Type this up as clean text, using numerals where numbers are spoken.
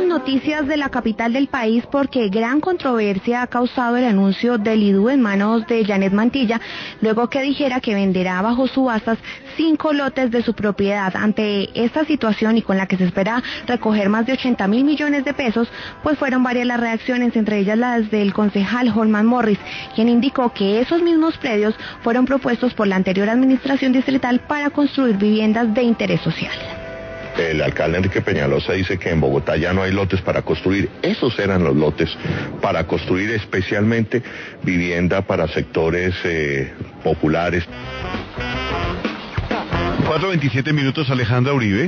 noticias de la capital del país porque gran controversia ha causado el anuncio del IDU en manos de Janet Mantilla, luego que dijera que venderá bajo subastas 5 lotes de su propiedad. Ante esta situación y con la que se espera recoger más de 80.000 millones de pesos, pues fueron varias las reacciones, entre ellas las del concejal Holman Morris, quien indicó que esos mismos predios fueron propuestos por la anterior administración distrital para construir viviendas de interés social. El alcalde Enrique Peñalosa dice que en Bogotá ya no hay lotes para construir. Esos eran los lotes para construir especialmente vivienda para sectores populares. 4:27 Alejandra Uribe.